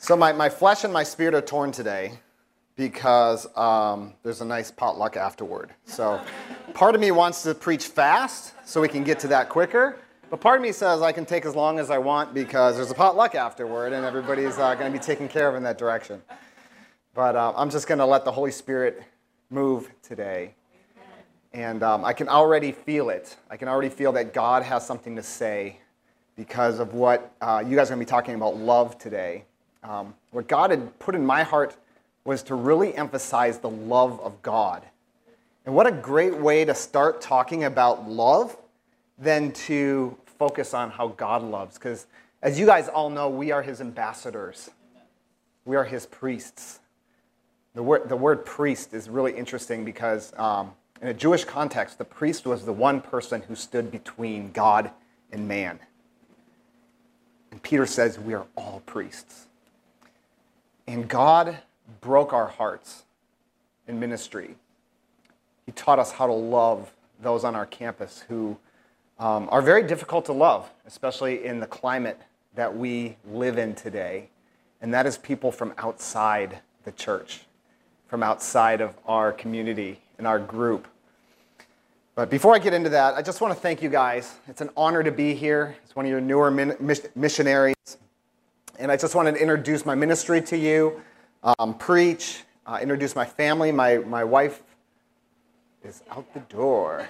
So my flesh and my spirit are torn today because there's a nice potluck afterward. So part of me wants to preach fast so we can get to that quicker. But part of me says I can take as long as I want because there's a potluck afterward and everybody's going to be taken care of in that direction. But I'm just going to let the Holy Spirit move today. And I can already feel it. I can already feel that God has something to say because of what you guys are going to be talking about love today. What God had put in my heart was to really emphasize the love of God. And what a great way to start talking about love than to focus on how God loves. Because as you guys all know, we are his ambassadors. We are his priests. The word priest is really interesting because in a Jewish context, the priest was the one person who stood between God and man. And Peter says we are all priests. And God broke our hearts in ministry. He taught us how to love those on our campus who are very difficult to love, especially in the climate that we live in today. And that is people from outside the church, from outside of our community and our group. But before I get into that, I just want to thank you guys. It's an honor to be here. It's one of your newer missionaries. And I just wanted to introduce my ministry to you, preach, introduce my family. My wife is out the door.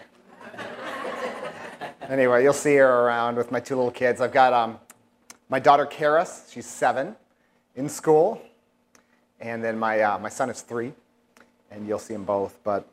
Anyway, you'll see her around with my two little kids. I've got my daughter, Karis. She's 7 in school. And then my son is 3. And you'll see them both. But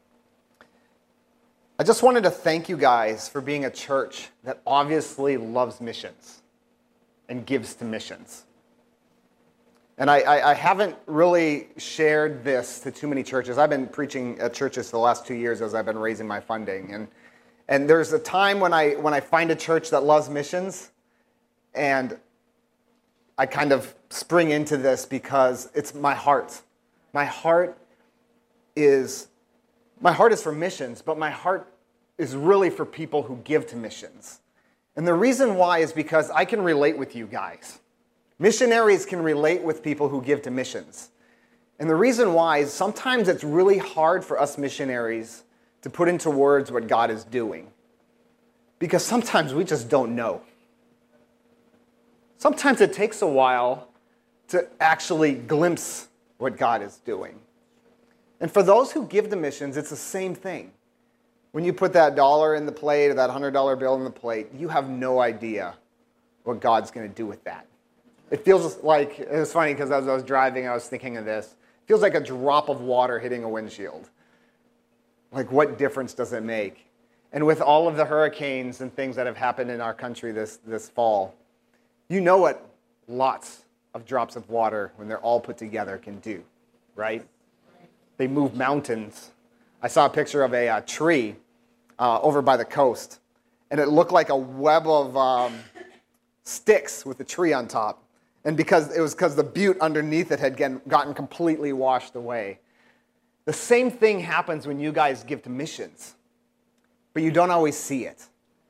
I just wanted to thank you guys for being a church that obviously loves missions and gives to missions. And I haven't really shared this to too many churches. I've been preaching at churches for the last 2 years as I've been raising my funding. And there's a time when I find a church that loves missions, and I kind of spring into this because it's my heart. My heart is for missions, but my heart is really for people who give to missions. And the reason why is because I can relate with you guys. Missionaries can relate with people who give to missions. And the reason why is sometimes it's really hard for us missionaries to put into words what God is doing. Because sometimes we just don't know. Sometimes it takes a while to actually glimpse what God is doing. And for those who give to missions, it's the same thing. When you put that dollar in the plate or that $100 bill in the plate, you have no idea what God's going to do with that. It feels like, it was funny because as I was driving, I was thinking of this. It feels like a drop of water hitting a windshield. Like, what difference does it make? And with all of the hurricanes and things that have happened in our country this fall, you know what lots of drops of water, when they're all put together, can do, right? They move mountains. I saw a picture of a tree over by the coast, and it looked like a web of sticks with a tree on top. And because the butte underneath it had gotten completely washed away. The same thing happens when you guys give to missions, but you don't always see it.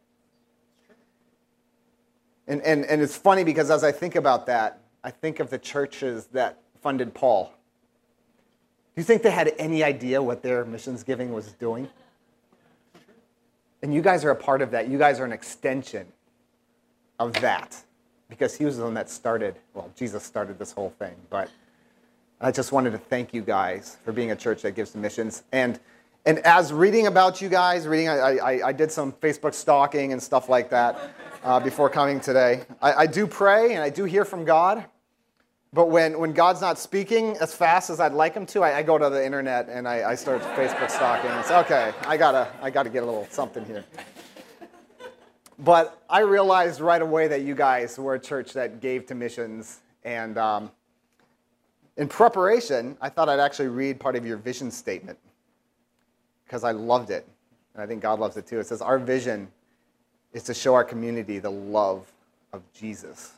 And it's funny because as I think about that, I think of the churches that funded Paul. Do you think they had any idea what their missions giving was doing? And you guys are a part of that. You guys are an extension of that. Because he was the one that started, well, Jesus started this whole thing. But I just wanted to thank you guys for being a church that gives to missions. And as reading about you guys, I did some Facebook stalking and stuff like that before coming today. I do pray and I do hear from God. But when God's not speaking as fast as I'd like him to, I go to the internet and I start Facebook stalking. And say, okay, I gotta get a little something here. But I realized right away that you guys were a church that gave to missions. And in preparation, I thought I'd actually read part of your vision statement because I loved it. And I think God loves it too. It says, our vision is to show our community the love of Jesus.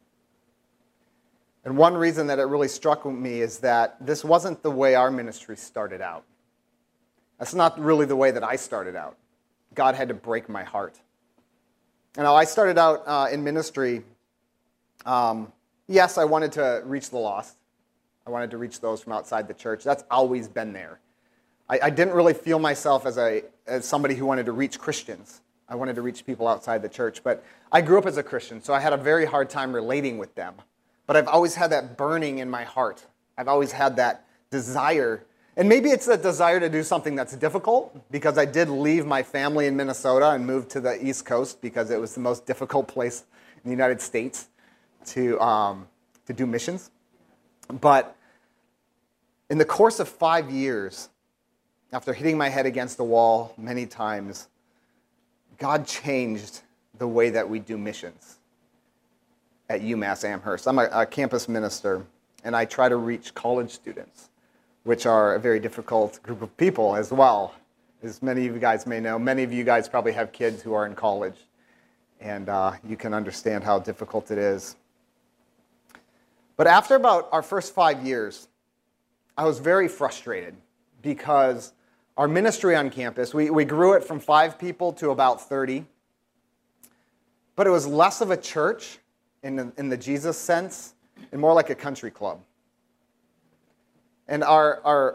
And one reason that it really struck me is that this wasn't the way our ministry started out. That's not really the way that I started out. God had to break my heart. I started out in ministry Yes, I wanted to reach the lost. I wanted to reach those from outside the church. That's always been there. I didn't really feel myself as somebody who wanted to reach Christians. I wanted to reach people outside the church. But I grew up as a Christian, so I had a very hard time relating with them. But I've always had that burning in my heart. I've always had that desire. And maybe it's a desire to do something that's difficult, because I did leave my family in Minnesota and move to the East Coast because it was the most difficult place in the United States to do missions. But in the course of 5 years, after hitting my head against the wall many times, God changed the way that we do missions at UMass Amherst. I'm a campus minister, and I try to reach college students, which are a very difficult group of people as well. As many of you guys may know, many of you guys probably have kids who are in college, and you can understand how difficult it is. But after about our first 5 years, I was very frustrated because our ministry on campus, we grew it from 5 people to about 30, but it was less of a church in the Jesus sense and more like a country club. And our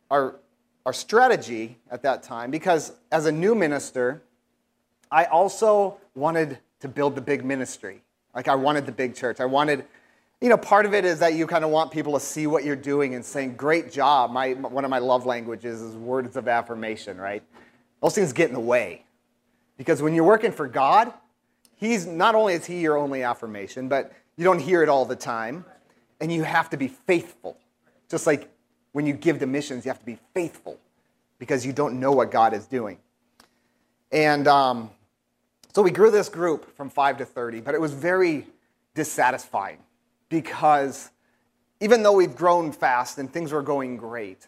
strategy at that time, because as a new minister, I also wanted to build the big ministry. Like, I wanted the big church. I wanted, part of it is that you kind of want people to see what you're doing and saying, great job. One of my love languages is words of affirmation, right? Those things get in the way. Because when you're working for God, He's not only is He your only affirmation, but you don't hear it all the time. And you have to be faithful. Just like when you give to missions, you have to be faithful because you don't know what God is doing. And so we grew this group from 5 to 30, but it was very dissatisfying because even though we've grown fast and things were going great,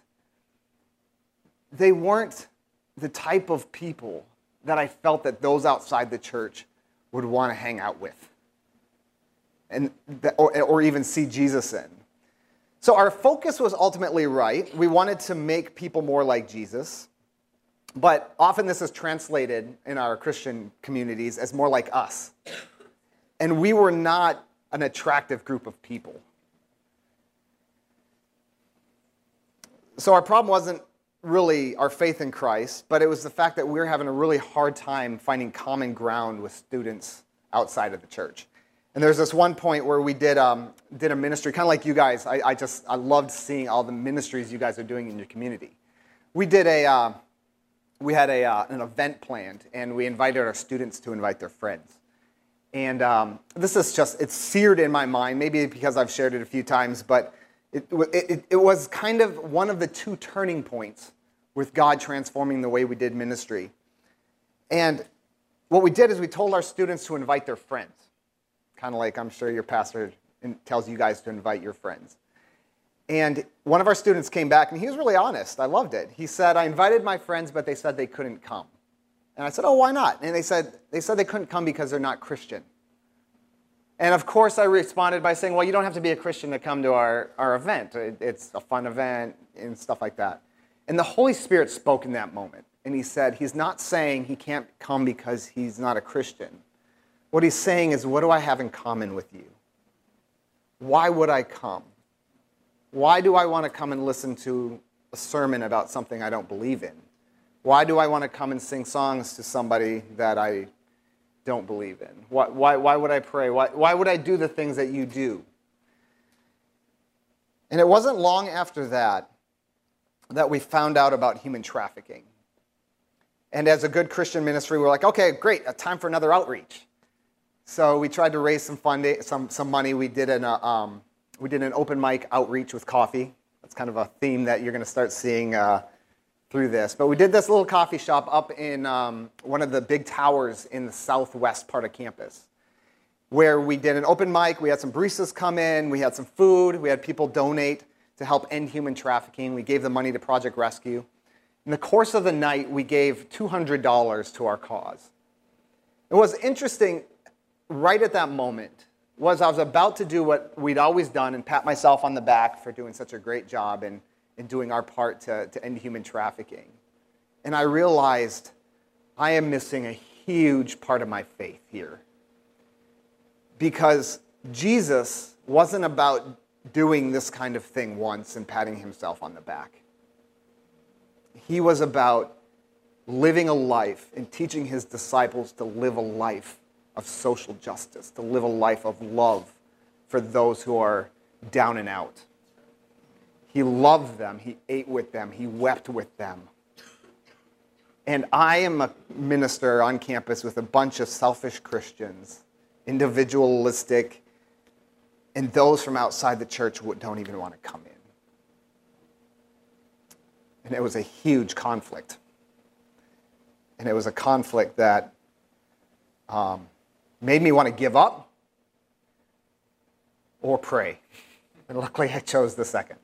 they weren't the type of people that I felt that those outside the church would want to hang out with and or even see Jesus in. So our focus was ultimately right. We wanted to make people more like Jesus, but often this is translated in our Christian communities as more like us. And we were not an attractive group of people. So our problem wasn't really our faith in Christ, but it was the fact that we were having a really hard time finding common ground with students outside of the church. And there's this one point where we did a ministry, kind of like you guys. I loved seeing all the ministries you guys are doing in your community. We had an event planned, and we invited our students to invite their friends. And this is it's seared in my mind, maybe because I've shared it a few times, but it was kind of one of the 2 turning points with God transforming the way we did ministry. And what we did is we told our students to invite their friends. Kind of like I'm sure your pastor tells you guys to invite your friends. And one of our students came back, and he was really honest. I loved it. He said, I invited my friends, but they said they couldn't come. And I said, oh, why not? And they said they couldn't come because they're not Christian. And of course, I responded by saying, well, you don't have to be a Christian to come to our event. It's a fun event and stuff like that. And the Holy Spirit spoke in that moment. And he said, he's not saying he can't come because he's not a Christian. What he's saying is, what do I have in common with you? Why would I come? Why do I want to come and listen to a sermon about something I don't believe in? Why do I want to come and sing songs to somebody that I don't believe in? Why would I pray? Why would I do the things that you do? And it wasn't long after that we found out about human trafficking. And as a good Christian ministry, we're like, okay, great, time for another outreach. So we tried to raise some funding, some money. We did an open mic outreach with coffee. That's kind of a theme that you're going to start seeing through this. But we did this little coffee shop up in one of the big towers in the southwest part of campus, where we did an open mic. We had some baristas come in. We had some food. We had people donate to help end human trafficking. We gave the money to Project Rescue. In the course of the night, we gave $200 to our cause. It was interesting. Right at that moment was I was about to do what we'd always done and pat myself on the back for doing such a great job in doing our part to end human trafficking. And I realized I am missing a huge part of my faith here. Because Jesus wasn't about doing this kind of thing once and patting himself on the back. He was about living a life and teaching his disciples to live a life of social justice, to live a life of love for those who are down and out. He loved them. He ate with them. He wept with them. And I am a minister on campus with a bunch of selfish Christians, individualistic, and those from outside the church who don't even want to come in. And it was a huge conflict. And it was a conflict that made me want to give up or pray. And luckily I chose the second.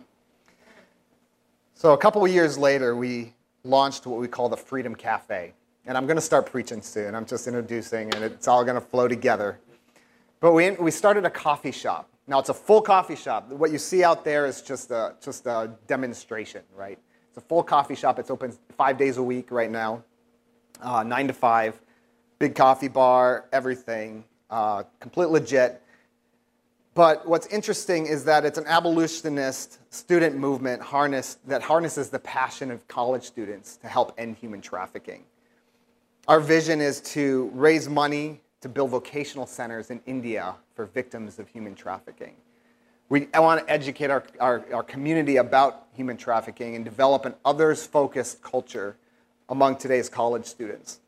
So a couple of years later, we launched what we call the Freedom Cafe. And I'm going to start preaching soon. I'm just introducing, and it's all going to flow together. But we started a coffee shop. Now, it's a full coffee shop. What you see out there is just a demonstration, right? It's a full coffee shop. It's open 5 days a week right now, 9 to 5. Big coffee bar, everything, complete legit. But what's interesting is that it's an abolitionist student movement that harnesses the passion of college students to help end human trafficking. Our vision is to raise money to build vocational centers in India for victims of human trafficking. I want to educate our community about human trafficking and develop an others-focused culture among today's college students.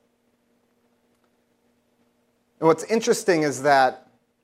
And what's interesting is that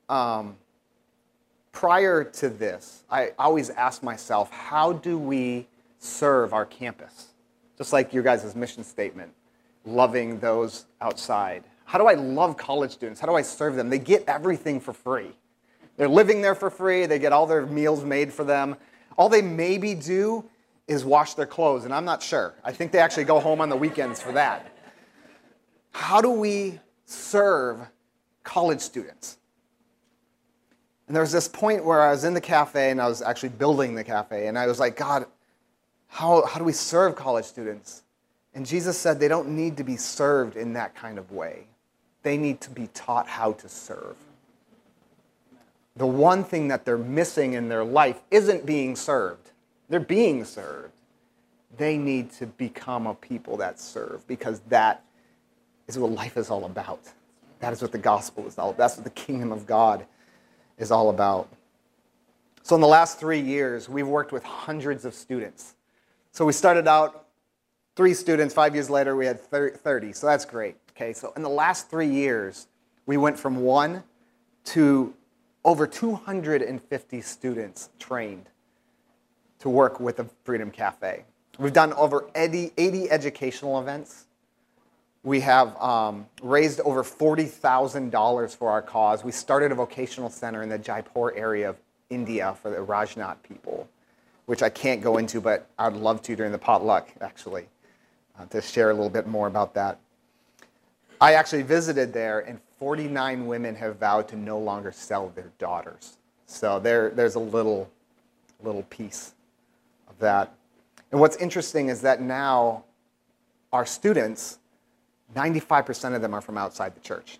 prior to this, I always asked myself, how do we serve our campus? Just like your guys' mission statement, loving those outside. How do I love college students? How do I serve them? They get everything for free. They're living there for free. They get all their meals made for them. All they maybe do is wash their clothes, and I'm not sure. I think they actually go home on the weekends for that. How do we serve college students? And there was this point where I was in the cafe, and I was actually building the cafe, and I was like, God, how do we serve college students? And Jesus said they don't need to be served in that kind of way. They need to be taught how to serve. The one thing that they're missing in their life isn't being served. They're being served. They need to become a people that serve, because that is what life is all about. That is what the gospel is all about. That's what the kingdom of God is all about. So in the last 3 years, we've worked with hundreds of students. So we started out 3 students. 5 years later, we had 30. So that's great. Okay, so in the last 3 years, we went from 1 to over 250 students trained to work with the Freedom Cafe. We've done over 80 educational events. We have raised over $40,000 for our cause. We started a vocational center in the Jaipur area of India for the Rajnat people, which I can't go into, but I'd love to during the potluck, actually, to share a little bit more about that. I actually visited there, and 49 women have vowed to no longer sell their daughters. So there's a little piece of that. And what's interesting is that now our students, 95% of them are from outside the church.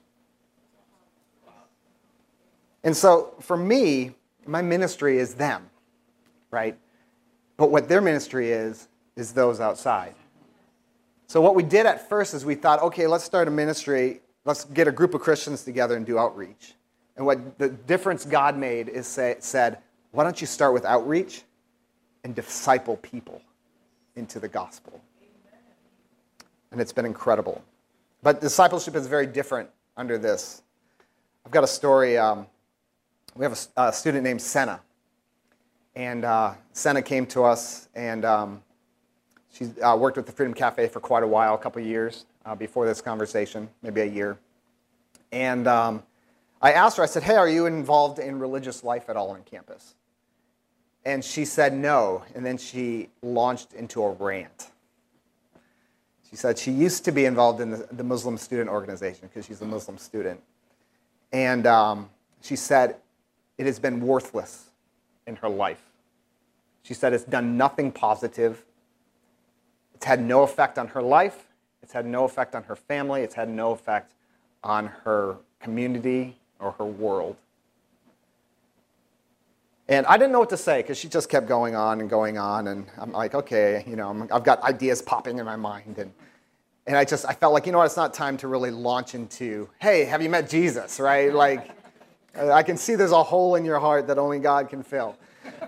And so for me, my ministry is them, right? But what their ministry is those outside. So what we did at first is we thought, okay, let's start a ministry. Let's get a group of Christians together and do outreach. And what the difference God made is said, why don't you start with outreach and disciple people into the gospel? And it's been incredible. But discipleship is very different under this. I've got a story. We have a student named Senna. And Senna came to us, and she's worked with the Freedom Cafe for quite a while, a couple of years before this conversation, maybe a year. And I asked her, I said, hey, are you involved in religious life at all on campus? And she said no, and then she launched into a rant. She said she used to be involved in the Muslim student organization because she's a Muslim student. And she said it has been worthless in her life. She said it's done nothing positive. It's had no effect on her life. It's had no effect on her family. It's had no effect on her community or her world. And I didn't know what to say because she just kept going on and going on. And I'm like, okay, I've got ideas popping in my mind. And I felt like, it's not time to really launch into, hey, have you met Jesus, right? Like, I can see there's a hole in your heart that only God can fill.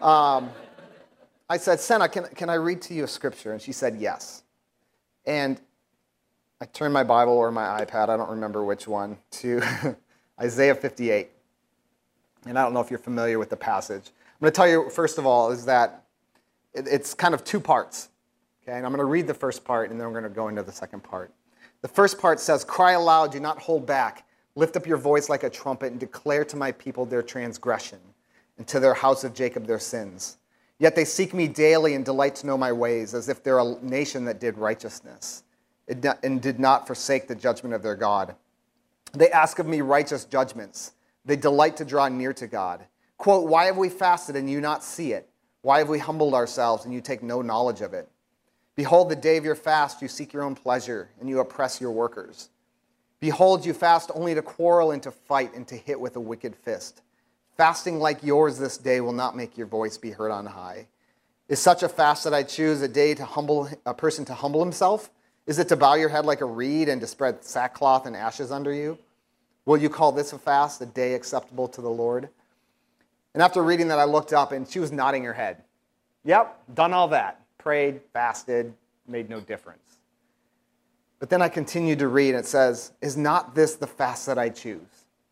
I said, Senna, can I read to you a scripture? And she said, yes. And I turned my Bible or my iPad, I don't remember which one, to Isaiah 58. And I don't know if you're familiar with the passage. I'm going to tell you, first of all, is that it's kind of two parts. Okay? And I'm going to read the first part, and then we're going to go into the second part. The first part says, cry aloud, do not hold back. Lift up your voice like a trumpet and declare to my people their transgression, and to their house of Jacob their sins. Yet they seek me daily and delight to know my ways, as if they're a nation that did righteousness and did not forsake the judgment of their God. They ask of me righteous judgments. They delight to draw near to God. Quote, why have we fasted and you not see it? Why have we humbled ourselves and you take no knowledge of it? Behold, the day of your fast, you seek your own pleasure and you oppress your workers. Behold, you fast only to quarrel and to fight and to hit with a wicked fist. Fasting like yours this day will not make your voice be heard on high. Is such a fast that I choose a day to humble a person to humble himself? Is it to bow your head like a reed and to spread sackcloth and ashes under you? Will you call this a fast, a day acceptable to the Lord? And after reading that, I looked up, and she was nodding her head. Yep, done all that. Prayed, fasted, made no difference. But then I continued to read, and it says, is not this the fast that I choose?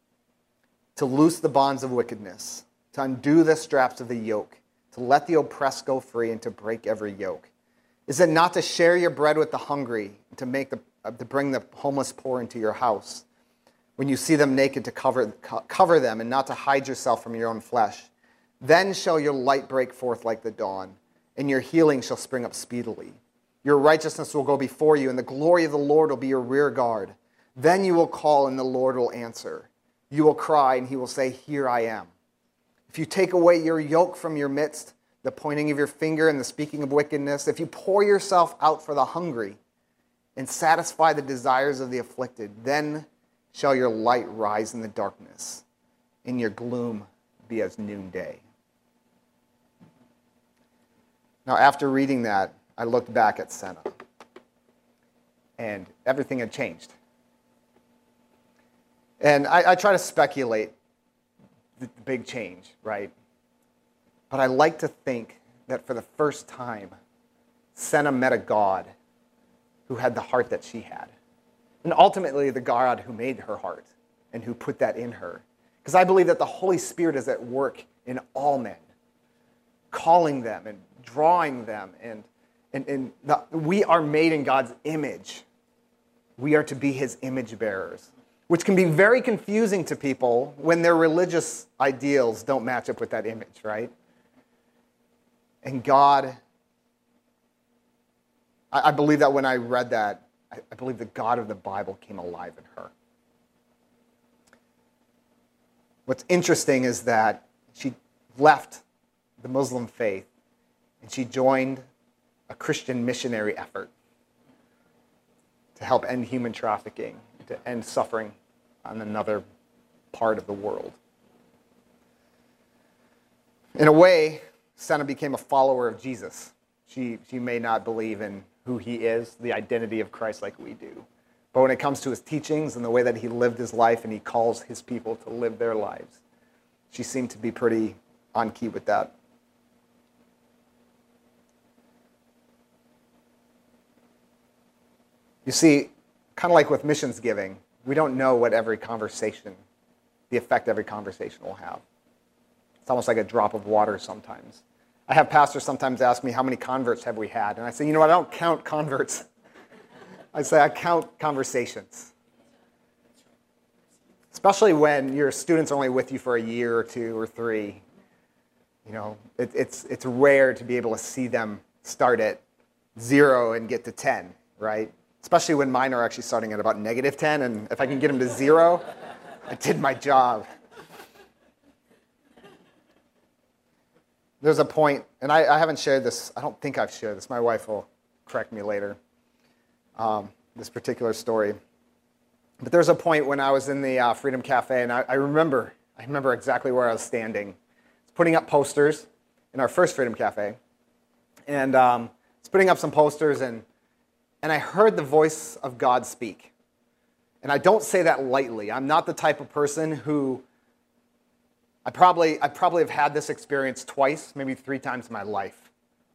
To loose the bonds of wickedness, to undo the straps of the yoke, to let the oppressed go free, and to break every yoke. Is it not to share your bread with the hungry, and to bring the homeless poor into your house? When you see them naked, to cover them, and not to hide yourself from your own flesh. Then shall your light break forth like the dawn, and your healing shall spring up speedily. Your righteousness will go before you, and the glory of the Lord will be your rear guard. Then you will call, and the Lord will answer. You will cry, and he will say, here I am. If you take away your yoke from your midst, the pointing of your finger and the speaking of wickedness, if you pour yourself out for the hungry and satisfy the desires of the afflicted, then shall your light rise in the darkness, and your gloom be as noonday. Now, after reading that, I looked back at Senna, and everything had changed. And I try to speculate the big change, right? But I like to think that for the first time, Senna met a God who had the heart that she had. And ultimately, the God who made her heart and who put that in her. Because I believe that the Holy Spirit is at work in all men, calling them and drawing them. We are made in God's image. We are to be his image bearers, which can be very confusing to people when their religious ideals don't match up with that image, right? And God, I believe that when I read that, I believe the God of the Bible came alive in her. What's interesting is that she left the Muslim faith and she joined a Christian missionary effort to help end human trafficking, to end suffering on another part of the world. In a way, Senna became a follower of Jesus. She may not believe in who he is, the identity of Christ like we do. But when it comes to his teachings and the way that he lived his life and he calls his people to live their lives, she seemed to be pretty on key with that. You see, kind of like with missions giving, we don't know what every conversation, the effect every conversation will have. It's almost like a drop of water sometimes. I have pastors sometimes ask me, how many converts have we had? And I say, you know what, I don't count converts. I say, I count conversations. Especially when your students are only with you for a year or 2 or 3. You know, it's rare to be able to see them start at 0 and get to 10, right? Especially when mine are actually starting at about -10, and if I can get them to 0, I did my job. There's a point, and I haven't shared this, I don't think I've shared this, my wife will correct me later, this particular story. But there's a point when I was in the Freedom Cafe, and I remember exactly where I was standing. It's putting up posters in our first Freedom Cafe. And I was putting up some posters, and I heard the voice of God speak. And I don't say that lightly. I'm not the type of person who, I probably have had this experience twice, maybe 3 times in my life.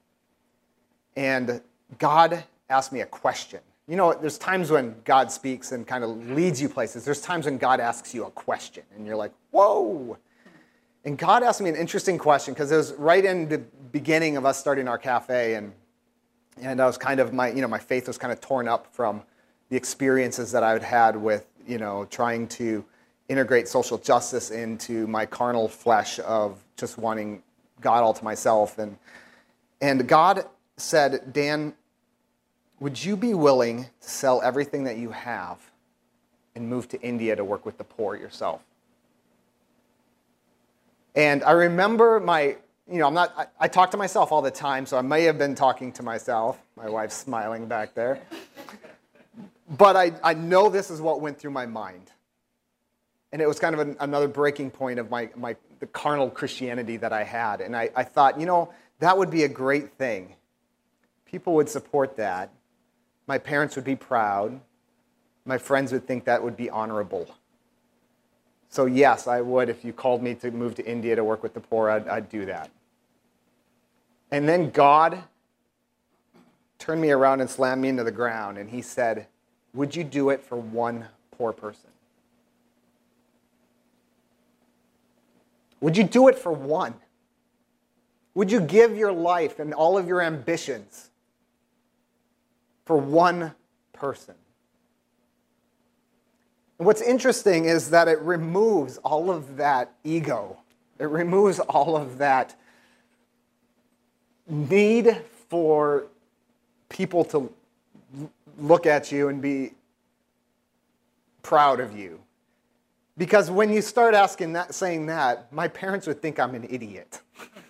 And God asked me a question. You know, there's times when God speaks and kind of leads you places. There's times when God asks you a question, and you're like, whoa. And God asked me an interesting question, because it was right in the beginning of us starting our cafe, and I was kind of, my faith was kind of torn up from the experiences that I had had with, trying to integrate social justice into my carnal flesh of just wanting God all to myself. And God said, Dan, would you be willing to sell everything that you have and move to India to work with the poor yourself? And I remember I talk to myself all the time, so I may have been talking to myself. My wife's smiling back there. But I know this is what went through my mind. And it was kind of another breaking point of the carnal Christianity that I had. And I thought, that would be a great thing. People would support that. My parents would be proud. My friends would think that would be honorable. So yes, I would. If you called me to move to India to work with the poor, I'd do that. And then God turned me around and slammed me into the ground, and he said, would you do it for one poor person? Would you do it for one? Would you give your life and all of your ambitions for one person? And what's interesting is that it removes all of that ego. It removes all of that need for people to look at you and be proud of you. Because when you start saying that, my parents would think I'm an idiot.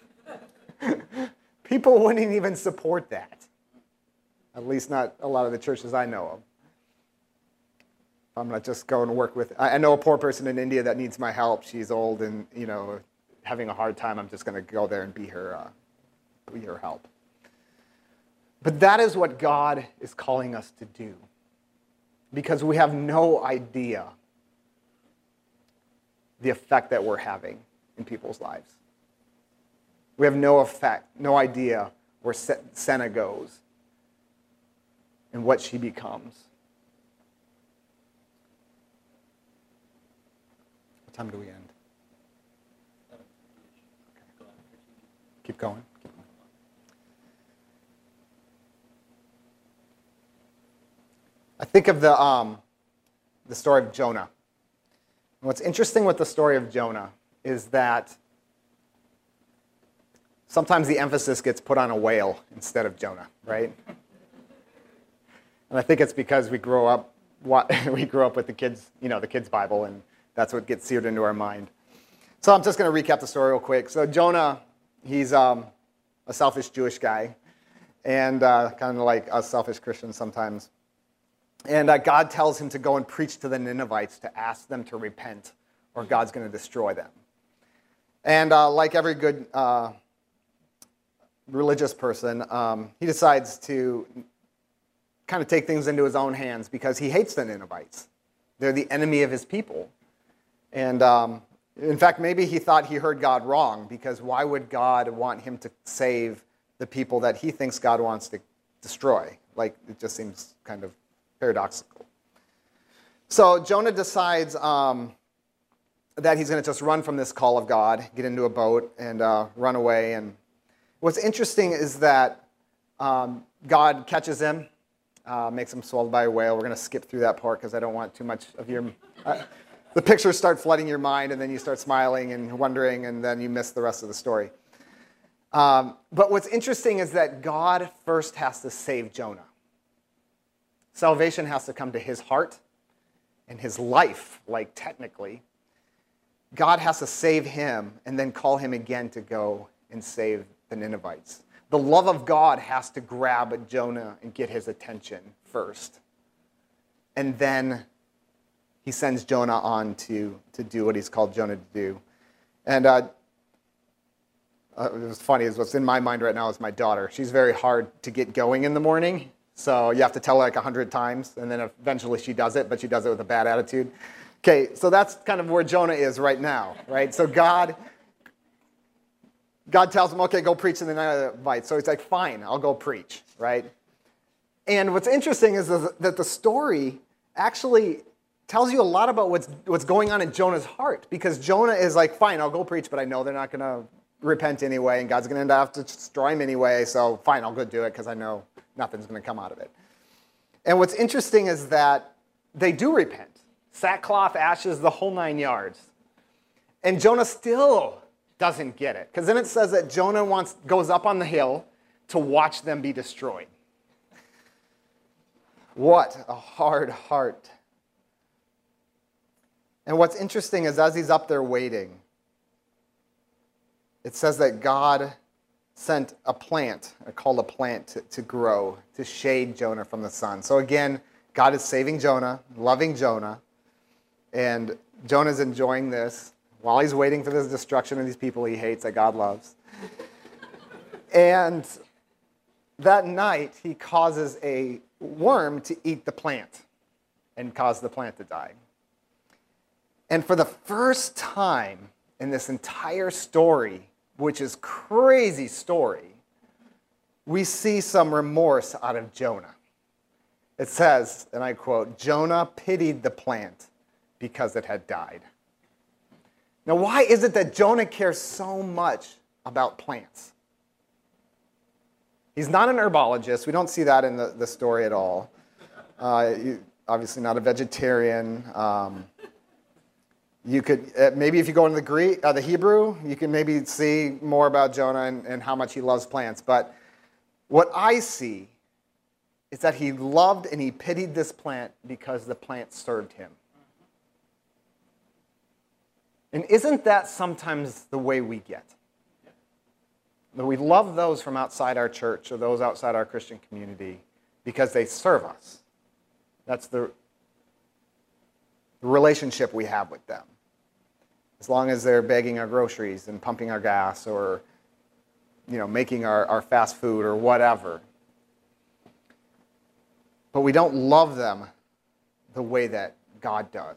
People wouldn't even support that. At least not a lot of the churches I know of. I'm not just going to work with, I know a poor person in India that needs my help. She's old and, having a hard time. I'm just going to go there and be her help. But that is what God is calling us to do. Because we have no idea the effect that we're having in people's lives. We have no idea where Senna goes and what she becomes. What time do we end? Okay. Keep going. I think of the story of Jonah. And what's interesting with the story of Jonah is that sometimes the emphasis gets put on a whale instead of Jonah, right? And I think it's because we grew up with the kids, the kids' Bible, and that's what gets seared into our mind. So I'm just going to recap the story real quick. So Jonah, he's a selfish Jewish guy, and kind of like us selfish Christians sometimes. And God tells him to go and preach to the Ninevites to ask them to repent, or God's going to destroy them. And like every good religious person, he decides to kind of take things into his own hands because he hates the Ninevites. They're the enemy of his people. And in fact, maybe he thought he heard God wrong, because why would God want him to save the people that he thinks God wants to destroy? Like, it just seems kind of paradoxical. So Jonah decides that he's going to just run from this call of God, get into a boat, and run away. And what's interesting is that God catches him, makes him swallowed by a whale. We're going to skip through that part because I don't want too much of your... the pictures start flooding your mind, and then you start smiling and wondering, and then you miss the rest of the story. But what's interesting is that God first has to save Jonah. Salvation has to come to his heart and his life, like technically. God has to save him and then call him again to go and save the Ninevites. The love of God has to grab Jonah and get his attention first. And then he sends Jonah on to do what he's called Jonah to do. And it was funny, is what's in my mind right now is my daughter. She's very hard to get going in the morning, so you have to tell her like 100 times, and then eventually she does it, but she does it with a bad attitude. Okay, so that's kind of where Jonah is right now, right? So God tells him, okay, go preach in the Ninevites. So he's like, fine, I'll go preach, right? And what's interesting is that the story actually tells you a lot about what's going on in Jonah's heart, because Jonah is like, fine, I'll go preach, but I know they're not going to repent anyway, and God's going to have to destroy him anyway, so fine, I'll go do it because I know nothing's going to come out of it. And what's interesting is that they do repent. Sackcloth, ashes, the whole 9 yards. And Jonah still doesn't get it, because then it says that Jonah goes up on the hill to watch them be destroyed. What a hard heart. And what's interesting is as he's up there waiting, it says that God sent a plant, called a plant, to grow, to shade Jonah from the sun. So again, God is saving Jonah, loving Jonah, and Jonah's enjoying this while he's waiting for this destruction of these people he hates that God loves. And that night, he causes a worm to eat the plant and cause the plant to die. And for the first time in this entire story, which is crazy story, we see some remorse out of Jonah. It says, and I quote, Jonah pitied the plant because it had died. Now, why is it that Jonah cares so much about plants? He's not an herbologist. We don't see that in the story at all. Obviously not a vegetarian. You could, maybe if you go into the Hebrew, you can maybe see more about Jonah and how much he loves plants. But what I see is that he loved and he pitied this plant because the plant served him. And isn't that sometimes the way we get? That we love those from outside our church or those outside our Christian community because they serve us. That's the relationship we have with them. As long as they're bagging our groceries and pumping our gas or making our fast food or whatever. But we don't love them the way that God does.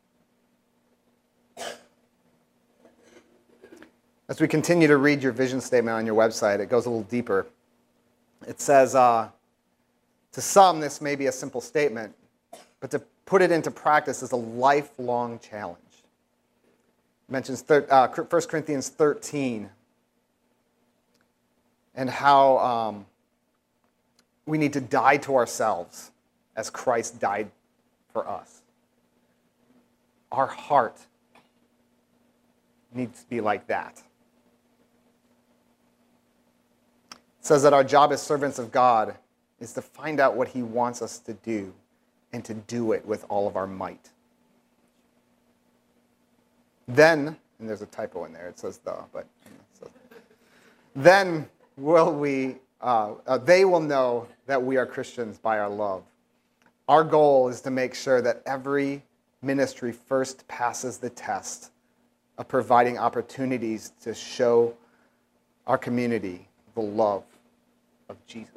As we continue to read your vision statement on your website, it goes a little deeper. It says, to some, this may be a simple statement, but to put it into practice is a lifelong challenge. It mentions 1 Corinthians 13 and how we need to die to ourselves as Christ died for us. Our heart needs to be like that. It says that our job as servants of God is to find out what he wants us to do and to do it with all of our might. Then, and there's a typo in there, it says the, but then they will know that we are Christians by our love. Our goal is to make sure that every ministry first passes the test of providing opportunities to show our community the love of Jesus.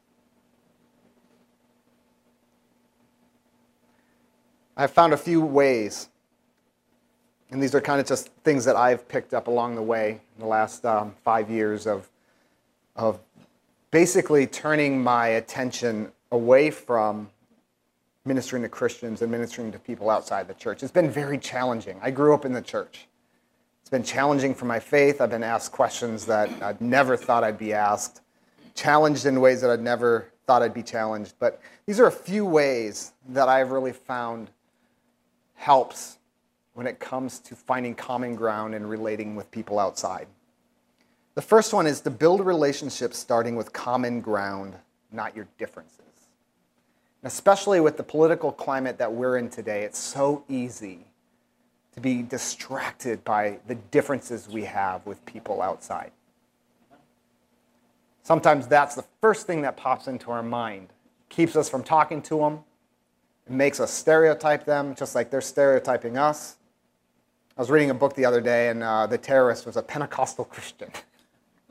I've found a few ways, and these are kind of just things that I've picked up along the way in the last 5 years of basically turning my attention away from ministering to Christians and ministering to people outside the church. It's been very challenging. I grew up in the church. It's been challenging for my faith. I've been asked questions that I'd never thought I'd be asked, challenged in ways that I'd never thought I'd be challenged. But these are a few ways that I've really found helps when it comes to finding common ground and relating with people outside. The first one is to build relationships starting with common ground, not your differences. And especially with the political climate that we're in today, it's so easy to be distracted by the differences we have with people outside. Sometimes that's the first thing that pops into our mind. Keeps us from talking to them. It makes us stereotype them just like they're stereotyping us. I was reading a book the other day, and the terrorist was a Pentecostal Christian.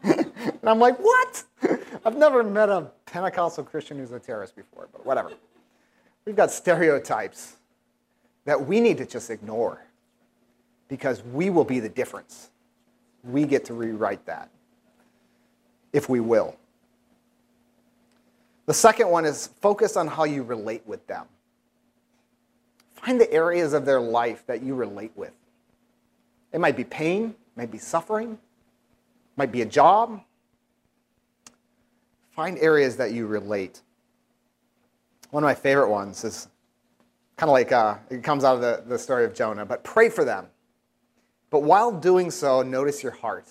And I'm like, what? I've never met a Pentecostal Christian who's a terrorist before, but whatever. We've got stereotypes that we need to just ignore because we will be the difference. We get to rewrite that, if we will. The second one is focus on how you relate with them. Find the areas of their life that you relate with. It might be pain, it might be suffering, it might be a job. Find areas that you relate. One of my favorite ones is kind of like, it comes out of the story of Jonah, but pray for them. But while doing so, notice your heart.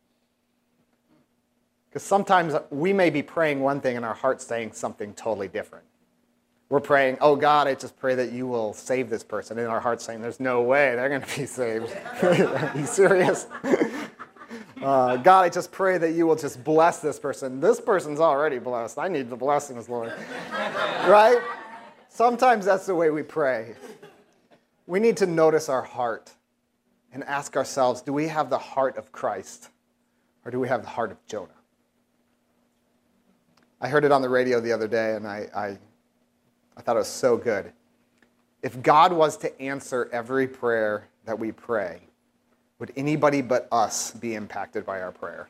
Because sometimes we may be praying one thing and our heart's saying something totally different. We're praying, oh God, I just pray that you will save this person. And our heart's saying, there's no way they're going to be saved. Are you serious? God, I just pray that you will just bless this person. This person's already blessed. I need the blessings, Lord. Right? Sometimes that's the way we pray. We need to notice our heart and ask ourselves, do we have the heart of Christ or do we have the heart of Jonah? I heard it on the radio the other day and I thought it was so good. If God was to answer every prayer that we pray, would anybody but us be impacted by our prayer?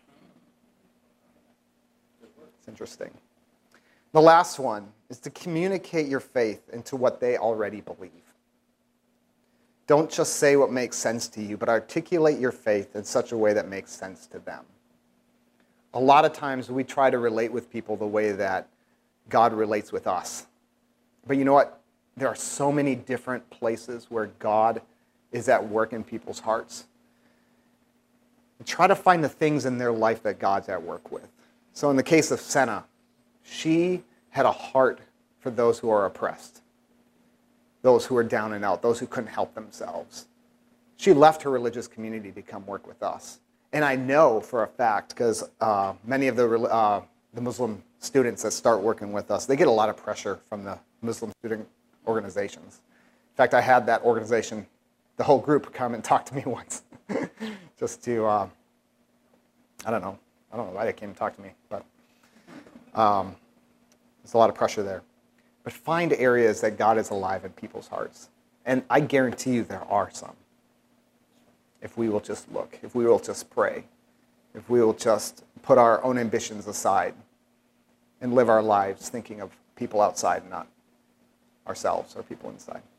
It's interesting. The last one is to communicate your faith into what they already believe. Don't just say what makes sense to you, but articulate your faith in such a way that makes sense to them. A lot of times we try to relate with people the way that God relates with us. But you know what? There are so many different places where God is at work in people's hearts. And try to find the things in their life that God's at work with. So in the case of Senna, she had a heart for those who are oppressed, those who are down and out, those who couldn't help themselves. She left her religious community to come work with us. And I know for a fact, because many of the Muslim students that start working with us, they get a lot of pressure from the Muslim student organizations. In fact, I had that organization, the whole group, come and talk to me once. Just to, I don't know why they came and talked to me, but there's a lot of pressure there. But find areas that God is alive in people's hearts. And I guarantee you there are some. If we will just look, if we will just pray, if we will just put our own ambitions aside and live our lives thinking of people outside, not ourselves or people inside.